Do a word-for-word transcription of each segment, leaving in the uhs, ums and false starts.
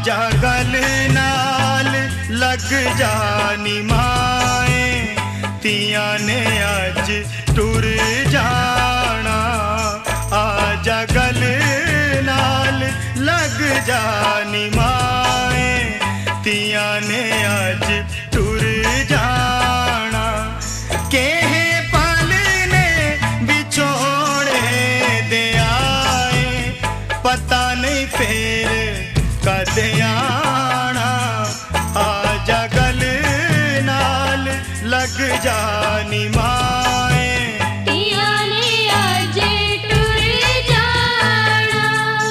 जगल नाल लग जानी माए तिया ने अज टुर जाना आ जगल नाल लग जानी माए तिया ने अज टुर जाना केहे पल ने बिछोड़े दे आए पता नहीं फिर कद आना आ जगल नाल लग जानी माए तिया ने अज टुर जाना।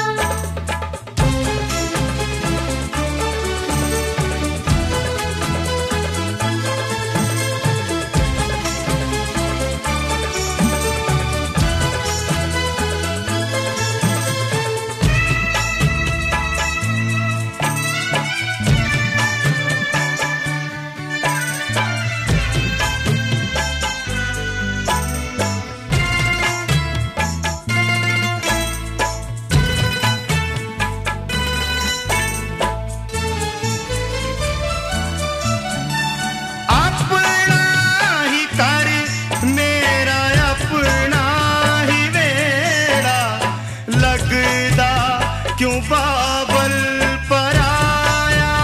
क्यों बाबल पर आया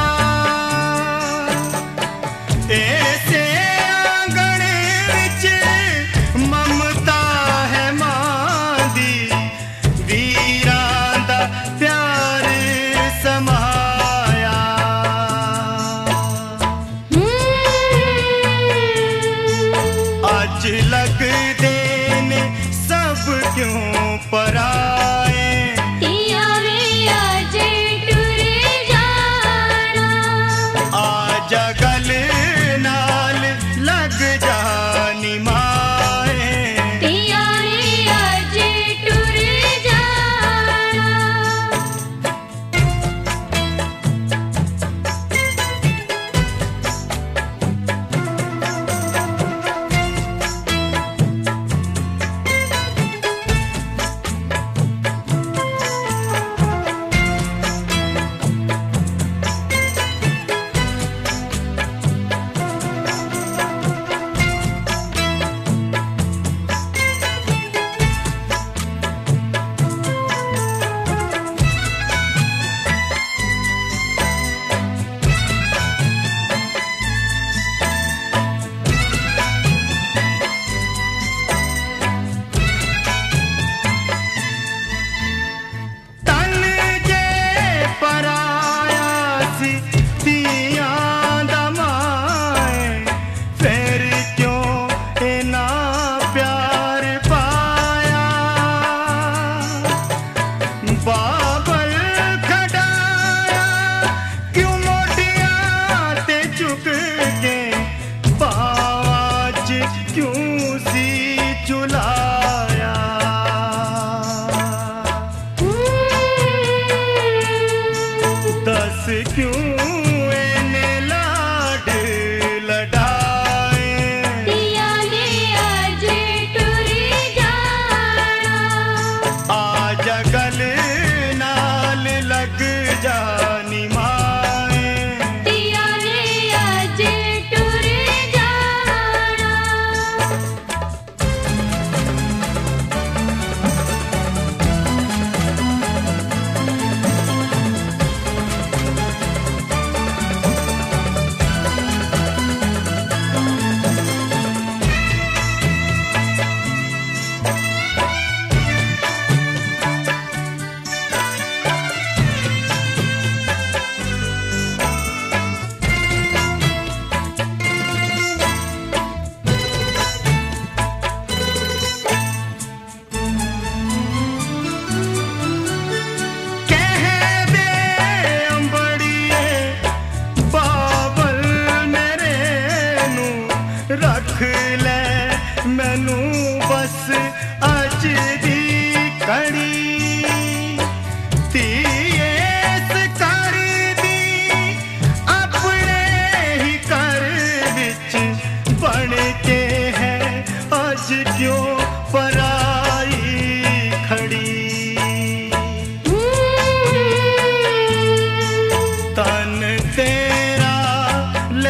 ऐसे आंगण विच ममता है मां दी वीरां दा प्यार समाया अज लगदे ने सब क्यों पराए जगल नाल लग जानी माए तिया ने अज टुर जाना।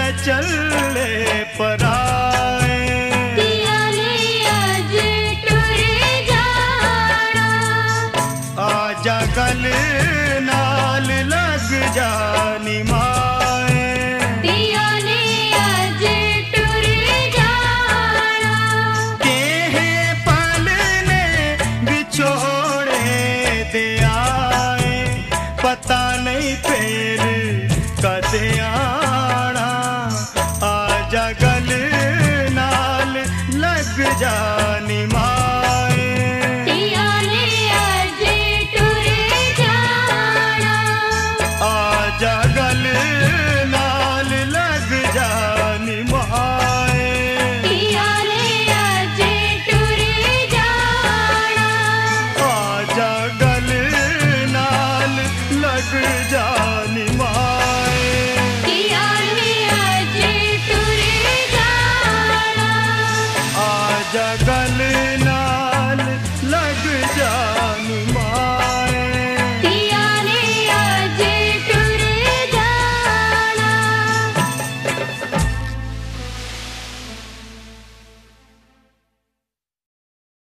चले पराए। पिया ने आज टुर जाना। आजा गल नाल लग जानी माए। पिया ने आज टुर जाना। केहे पल ने बिछोड़े दे आए, पता नहीं फिर कद आए।